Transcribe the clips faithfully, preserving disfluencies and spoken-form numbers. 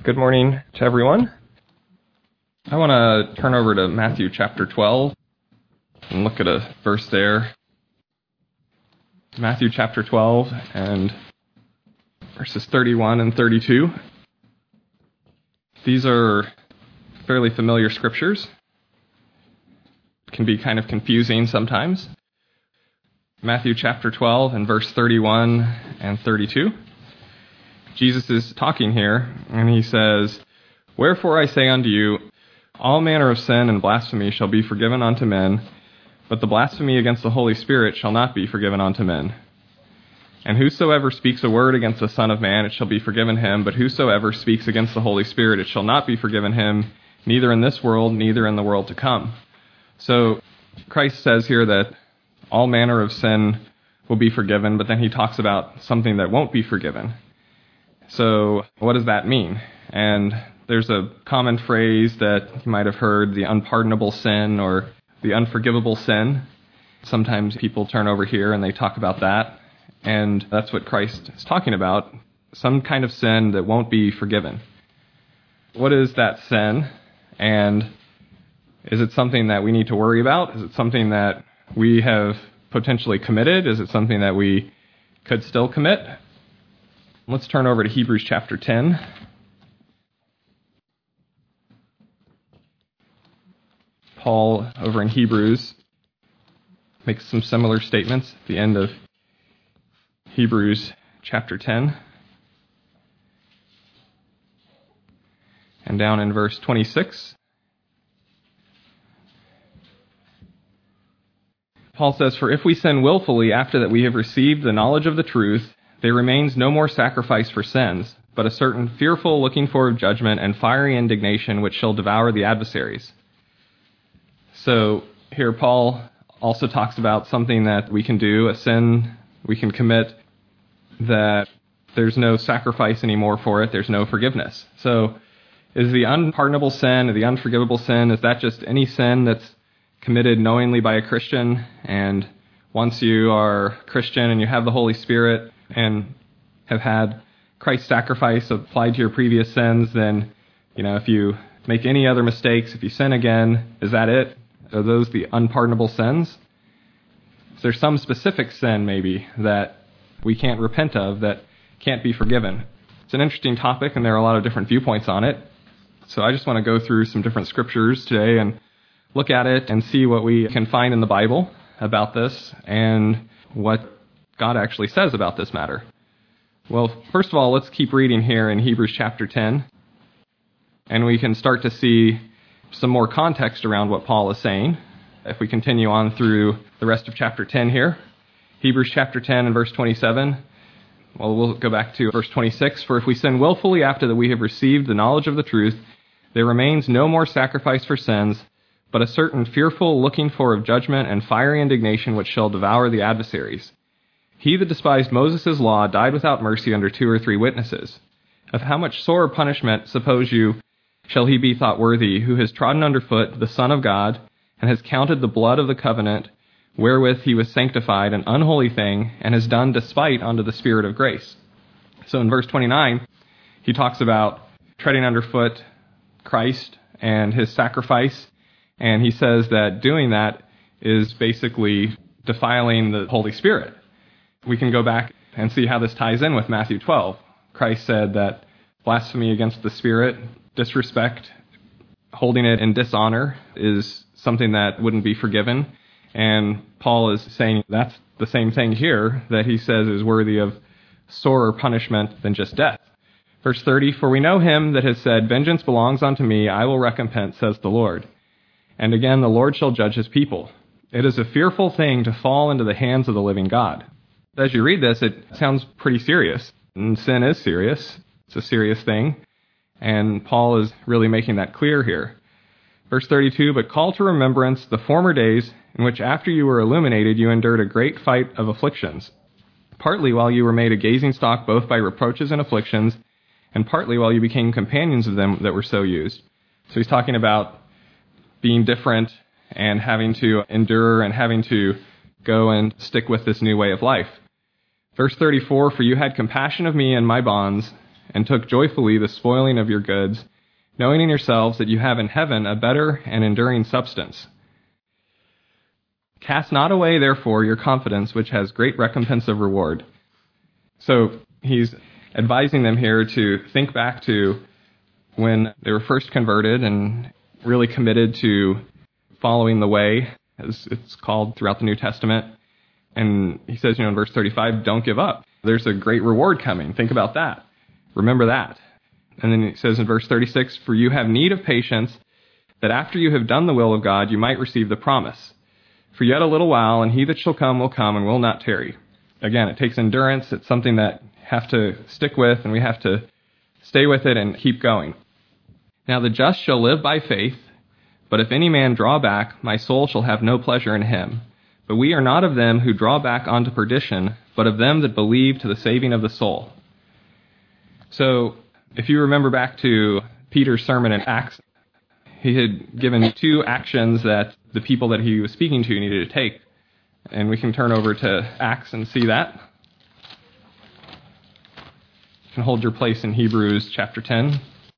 Good morning to everyone. I want to turn over to Matthew chapter twelve and look at a verse there. Matthew chapter twelve and verses thirty-one and thirty-two. These are fairly familiar scriptures. Can be kind of confusing sometimes. Matthew chapter twelve and verse thirty-one and thirty-two. Jesus is talking here, and he says, "Wherefore I say unto you, all manner of sin and blasphemy shall be forgiven unto men, but the blasphemy against the Holy Spirit shall not be forgiven unto men. And whosoever speaks a word against the Son of Man, it shall be forgiven him, but whosoever speaks against the Holy Spirit, it shall not be forgiven him, neither in this world, neither in the world to come." So Christ says here that all manner of sin will be forgiven, but then he talks about something that won't be forgiven. So what does that mean? And there's a common phrase that you might have heard, the unpardonable sin or the unforgivable sin. Sometimes people turn over here and they talk about that. And that's what Christ is talking about, some kind of sin that won't be forgiven. What is that sin? And is it something that we need to worry about? Is it something that we have potentially committed? Is it something that we could still commit? Let's turn over to Hebrews chapter ten. Paul, over in Hebrews, makes some similar statements at the end of Hebrews chapter ten. And down in verse twenty-six, Paul says, "For if we sin willfully after that we have received the knowledge of the truth, there remains no more sacrifice for sins, but a certain fearful looking for of judgment and fiery indignation which shall devour the adversaries." So here Paul also talks about something that we can do, a sin we can commit, that there's no sacrifice anymore for it, there's no forgiveness. So is the unpardonable sin, or the unforgivable sin, is that just any sin that's committed knowingly by a Christian, and once you are Christian and you have the Holy Spirit and have had Christ's sacrifice applied to your previous sins, then, you know, if you make any other mistakes, if you sin again, is that it? Are those the unpardonable sins? Is there some specific sin, maybe, that we can't repent of, that can't be forgiven? It's an interesting topic, and there are a lot of different viewpoints on it. So I just want to go through some different scriptures today and look at it and see what we can find in the Bible about this and what God actually says about this matter. Well, first of all, let's keep reading here in Hebrews chapter ten, and we can start to see some more context around what Paul is saying if we continue on through the rest of chapter ten here. Hebrews chapter ten and verse twenty-seven. Well, we'll go back to verse twenty-six. "For if we sin willfully after that we have received the knowledge of the truth, there remains no more sacrifice for sins, but a certain fearful looking for of judgment and fiery indignation which shall devour the adversaries. He that despised Moses' law died without mercy under two or three witnesses. Of how much sorer punishment, suppose you, shall he be thought worthy, who has trodden under foot the Son of God, and has counted the blood of the covenant, wherewith he was sanctified, an unholy thing, and has done despite unto the Spirit of grace." So in verse twenty-nine, he talks about treading underfoot Christ and his sacrifice, and he says that doing that is basically defiling the Holy Spirit. We can go back and see how this ties in with Matthew twelve. Christ said that blasphemy against the Spirit, disrespect, holding it in dishonor, is something that wouldn't be forgiven. And Paul is saying that's the same thing here, that he says is worthy of sorer punishment than just death. Verse thirty, "For we know him that has said, Vengeance belongs unto me, I will recompense, says the Lord. And again, the Lord shall judge his people. It is a fearful thing to fall into the hands of the living God." As you read this, it sounds pretty serious. And sin is serious. It's a serious thing. And Paul is really making that clear here. Verse thirty-two, "But call to remembrance the former days in which after you were illuminated, you endured a great fight of afflictions, partly while you were made a gazing stock both by reproaches and afflictions, and partly while you became companions of them that were so used." So he's talking about being different and having to endure and having to go and stick with this new way of life. Verse thirty-four, "For you had compassion of me and my bonds, and took joyfully the spoiling of your goods, knowing in yourselves that you have in heaven a better and enduring substance. Cast not away, therefore, your confidence, which has great recompense of reward. So he's advising them here to think back to when they were first converted and really committed to following the way, as it's called throughout the New Testament. And he says, you know, in verse thirty-five, don't give up. There's a great reward coming. Think about that. Remember that. And then he says in verse thirty-six, for you have need of patience, that after you have done the will of God, you might receive the promise. For yet a little while, and he that shall come will come and will not tarry. Again, it takes endurance. It's something that you have to stick with, and we have to stay with it and keep going. Now the just shall live by faith, but if any man draw back, my soul shall have no pleasure in him. But we are not of them who draw back unto perdition, but of them that believe to the saving of the soul. So, if you remember back to Peter's sermon in Acts, he had given two actions that the people that he was speaking to needed to take. And we can turn over to Acts and see that. You can hold your place in Hebrews chapter ten.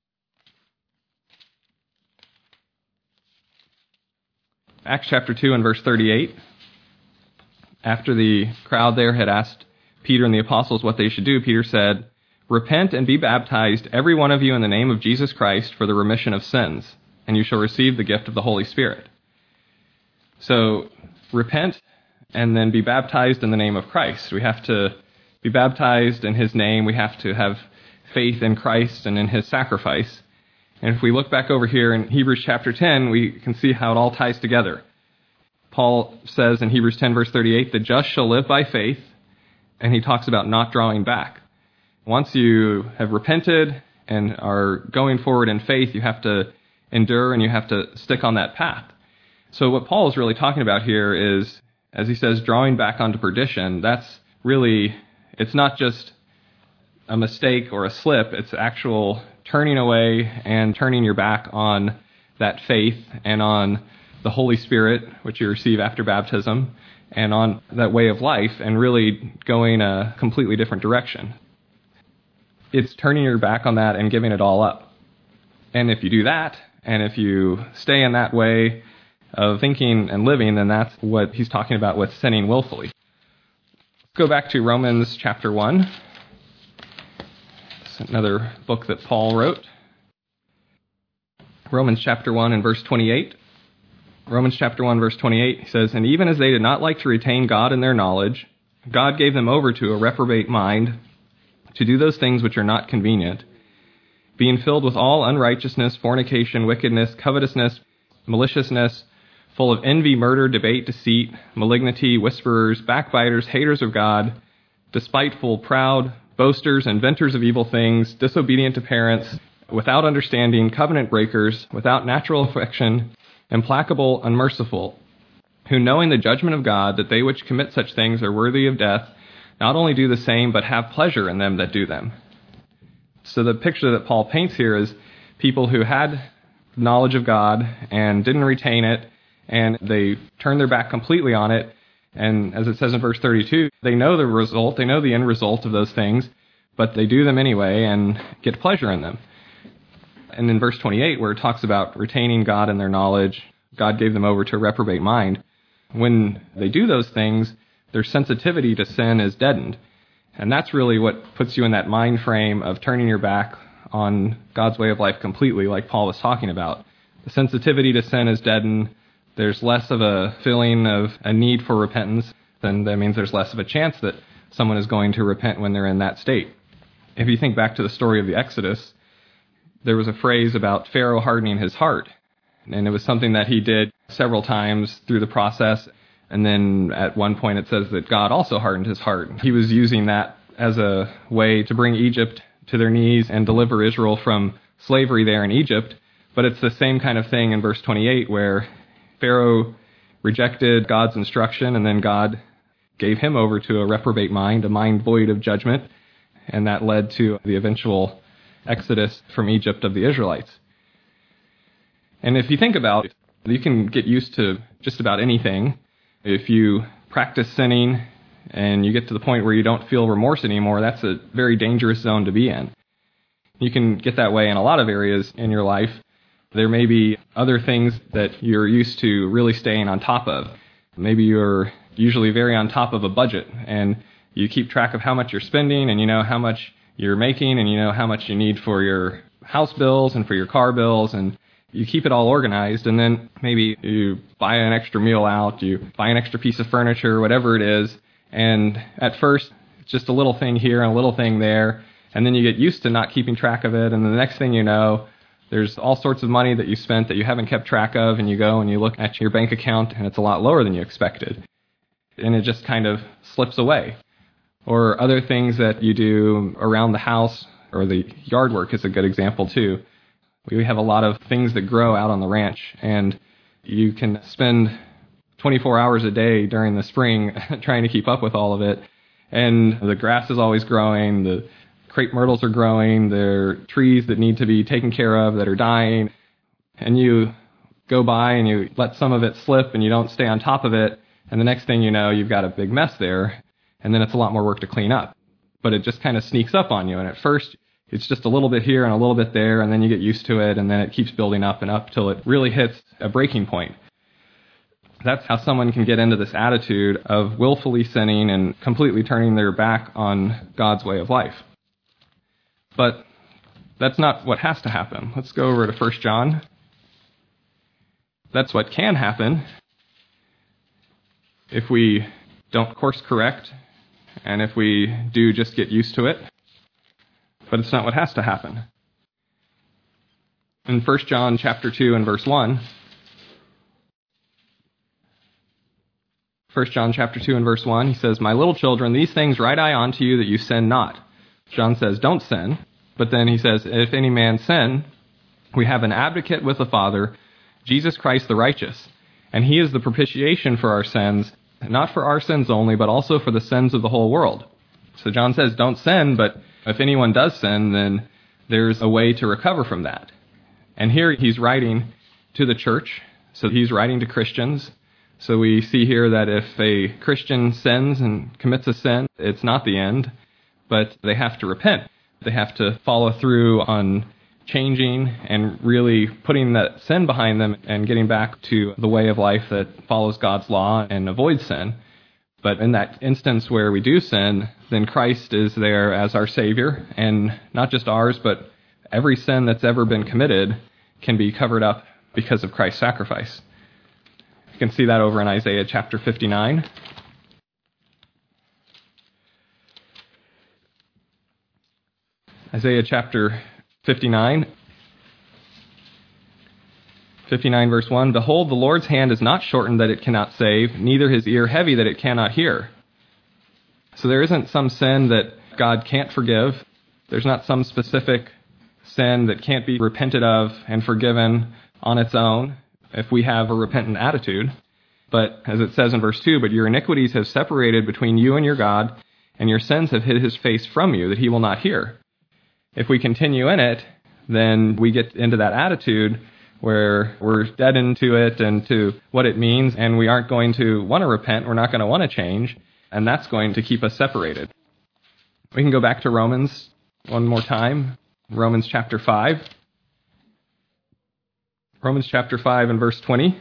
Acts chapter two and verse thirty-eight. After the crowd there had asked Peter and the apostles what they should do, Peter said, repent and be baptized, every one of you, in the name of Jesus Christ for the remission of sins, and you shall receive the gift of the Holy Spirit. So, repent and then be baptized in the name of Christ. We have to be baptized in his name. We have to have faith in Christ and in his sacrifice. And if we look back over here in Hebrews chapter ten, we can see how it all ties together. Paul says in Hebrews ten, verse thirty-eight, the just shall live by faith, and he talks about not drawing back. Once you have repented and are going forward in faith, you have to endure and you have to stick on that path. So what Paul is really talking about here is, as he says, drawing back onto perdition. That's really, it's not just a mistake or a slip, it's actual turning away and turning your back on that faith and on the Holy Spirit, which you receive after baptism, and on that way of life, and really going a completely different direction. It's turning your back on that and giving it all up. And if you do that, and if you stay in that way of thinking and living, then that's what he's talking about with sinning willfully. Let's go back to Romans chapter one. It's another book that Paul wrote. Romans chapter one and verse twenty-eight. Romans chapter one, verse twenty-eight, he says, and even as they did not like to retain God in their knowledge, God gave them over to a reprobate mind to do those things which are not convenient, being filled with all unrighteousness, fornication, wickedness, covetousness, maliciousness, full of envy, murder, debate, deceit, malignity, whisperers, backbiters, haters of God, despiteful, proud, boasters, inventors of evil things, disobedient to parents, without understanding, covenant breakers, without natural affection, implacable, unmerciful, who knowing the judgment of God, that they which commit such things are worthy of death, not only do the same, but have pleasure in them that do them. So the picture that Paul paints here is people who had knowledge of God and didn't retain it, and they turned their back completely on it. And as it says in verse thirty-two, they know the result, they know the end result of those things, but they do them anyway and get pleasure in them. And in verse twenty-eight, where it talks about retaining God in their knowledge, God gave them over to a reprobate mind. When they do those things, their sensitivity to sin is deadened. And that's really what puts you in that mind frame of turning your back on God's way of life completely, like Paul was talking about. The sensitivity to sin is deadened. There's less of a feeling of a need for repentance. Then that means there's less of a chance that someone is going to repent when they're in that state. If you think back to the story of the Exodus, there was a phrase about Pharaoh hardening his heart. And it was something that he did several times through the process. And then at one point it says that God also hardened his heart. He was using that as a way to bring Egypt to their knees and deliver Israel from slavery there in Egypt. But it's the same kind of thing in verse twenty-eight, where Pharaoh rejected God's instruction, and then God gave him over to a reprobate mind, a mind void of judgment. And that led to the eventual exodus from Egypt of the Israelites. And if you think about it, you can get used to just about anything. If you practice sinning and you get to the point where you don't feel remorse anymore, that's a very dangerous zone to be in. You can get that way in a lot of areas in your life. There may be other things that you're used to really staying on top of. Maybe you're usually very on top of a budget, and you keep track of how much you're spending, and you know how much you're making, and you know how much you need for your house bills and for your car bills, and you keep it all organized. And then maybe you buy an extra meal out, you buy an extra piece of furniture, whatever it is, and at first it's just a little thing here and a little thing there, and then you get used to not keeping track of it, and the next thing you know, there's all sorts of money that you spent that you haven't kept track of, and you go and you look at your bank account and it's a lot lower than you expected. And it just kind of slips away. Or other things that you do around the house, or the yard work is a good example too. We have a lot of things that grow out on the ranch, and you can spend twenty-four hours a day during the spring trying to keep up with all of it. And the grass is always growing, the crepe myrtles are growing, there are trees that need to be taken care of that are dying, and you go by and you let some of it slip and you don't stay on top of it, and the next thing you know, you've got a big mess there, and then it's a lot more work to clean up. But it just kind of sneaks up on you, and at first it's just a little bit here and a little bit there, and then you get used to it, and then it keeps building up and up till it really hits a breaking point. That's how someone can get into this attitude of willfully sinning and completely turning their back on God's way of life. But that's not what has to happen. Let's go over to First John. That's what can happen if we don't course correct, and if we do just get used to it. But it's not what has to happen. In First John chapter two and verse one, First John chapter two and verse one, he says, "My little children, these things write I unto you, that you sin not." John says, don't sin. But then he says, if any man sin, we have an advocate with the Father, Jesus Christ the righteous. And he is the propitiation for our sins, not for our sins only, but also for the sins of the whole world. So John says, don't sin, but if anyone does sin, then there's a way to recover from that. And here he's writing to the church, so he's writing to Christians. So we see here that if a Christian sins and commits a sin, it's not the end, but they have to repent. They have to follow through on changing and really putting that sin behind them and getting back to the way of life that follows God's law and avoids sin. But in that instance where we do sin, then Christ is there as our Savior, and not just ours, but every sin that's ever been committed can be covered up because of Christ's sacrifice. You can see that over in Isaiah chapter fifty-nine. Isaiah chapter fifty-nine. fifty-nine verse one, "Behold, the Lord's hand is not shortened that it cannot save, neither his ear heavy that it cannot hear." So there isn't some sin that God can't forgive. There's not some specific sin that can't be repented of and forgiven on its own if we have a repentant attitude. But as it says in verse two, "But your iniquities have separated between you and your God, and your sins have hid his face from you, that he will not hear." If we continue in it, then we get into that attitude where we're dead into it and to what it means, and we aren't going to want to repent, we're not going to want to change, and that's going to keep us separated. We can go back to Romans one more time, Romans chapter five. Romans chapter five and verse twenty.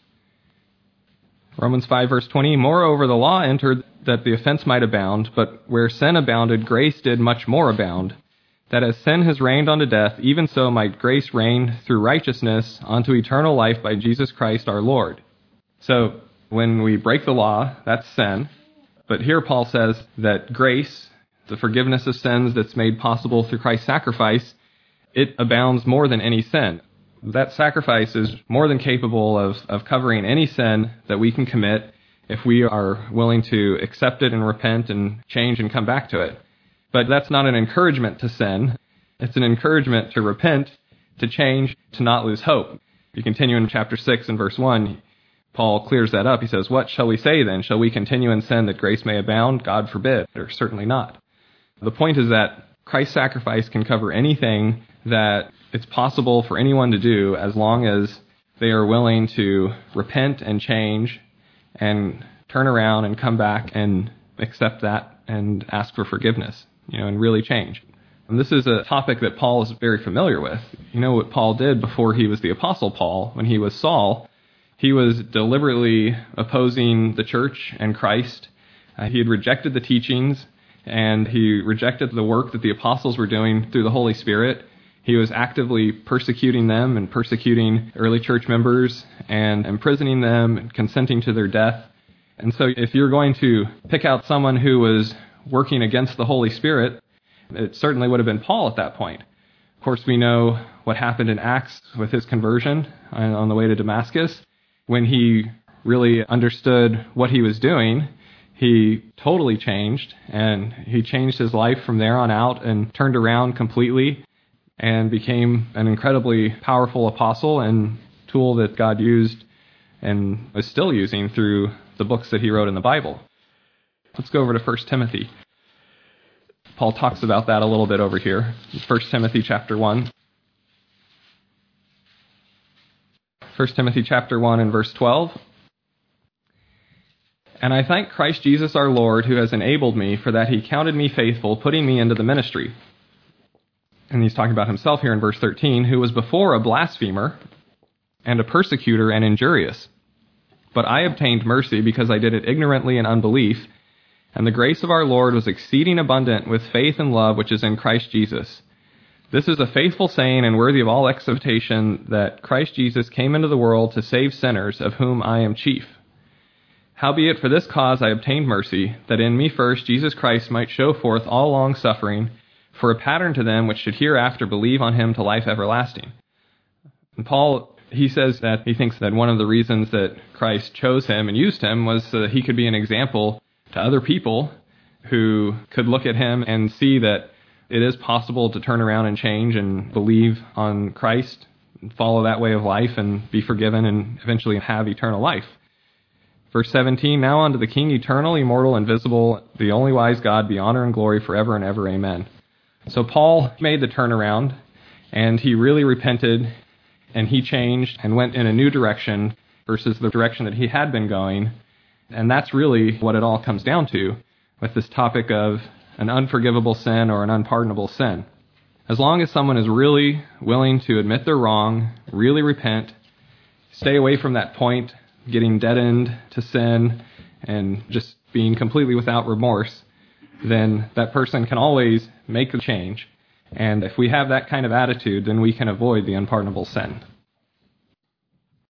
Romans five verse twenty, "Moreover, the law entered that the offense might abound, but where sin abounded, grace did much more abound. That as sin has reigned unto death, even so might grace reign through righteousness unto eternal life by Jesus Christ our Lord." So when we break the law, that's sin. But here Paul says that grace, the forgiveness of sins that's made possible through Christ's sacrifice, it abounds more than any sin. That sacrifice is more than capable of, of covering any sin that we can commit if we are willing to accept it and repent and change and come back to it. But that's not an encouragement to sin. It's an encouragement to repent, to change, to not lose hope. If you continue in chapter six and verse one, Paul clears that up. He says, "What shall we say then? Shall we continue in sin that grace may abound? God forbid, or certainly not." The point is that Christ's sacrifice can cover anything that it's possible for anyone to do as long as they are willing to repent and change and turn around and come back and accept that and ask for forgiveness, you know, and really change. And this is a topic that Paul is very familiar with. You know what Paul did before he was the Apostle Paul. When he was Saul, he was deliberately opposing the church and Christ. Uh, he had rejected the teachings, and he rejected the work that the apostles were doing through the Holy Spirit. He was actively persecuting them and persecuting early church members and imprisoning them and consenting to their death. And so if you're going to pick out someone who was working against the Holy Spirit, it certainly would have been Paul at that point. Of course, we know what happened in Acts with his conversion on the way to Damascus. When he really understood what he was doing, he totally changed, and he changed his life from there on out and turned around completely and became an incredibly powerful apostle and tool that God used and is still using through the books that he wrote in the Bible. Let's go over to First Timothy. Paul talks about that a little bit over here. First Timothy chapter one. First Timothy chapter one and verse twelve. And I thank Christ Jesus our Lord, who has enabled me, for that he counted me faithful, putting me into the ministry. And he's talking about himself here in verse thirteen, who was before a blasphemer and a persecutor and injurious. But I obtained mercy because I did it ignorantly in unbelief, and the grace of our Lord was exceeding abundant with faith and love which is in Christ Jesus. This is a faithful saying and worthy of all acceptation, that Christ Jesus came into the world to save sinners, of whom I am chief. Howbeit for this cause I obtained mercy, that in me first Jesus Christ might show forth all long suffering, for a pattern to them which should hereafter believe on him to life everlasting. And Paul, he says that he thinks that one of the reasons that Christ chose him and used him was so that he could be an example to other people who could look at him and see that it is possible to turn around and change and believe on Christ, and follow that way of life and be forgiven and eventually have eternal life. Verse seventeen, now unto the King eternal, immortal, invisible, the only wise God, be honor and glory forever and ever. Amen. So Paul made the turnaround, and he really repented, and he changed and went in a new direction versus the direction that he had been going. And that's really what it all comes down to with this topic of an unforgivable sin or an unpardonable sin. As long as someone is really willing to admit they're wrong, really repent, stay away from that point, getting dead-end to sin and just being completely without remorse, then that person can always make a change. And if we have that kind of attitude, then we can avoid the unpardonable sin.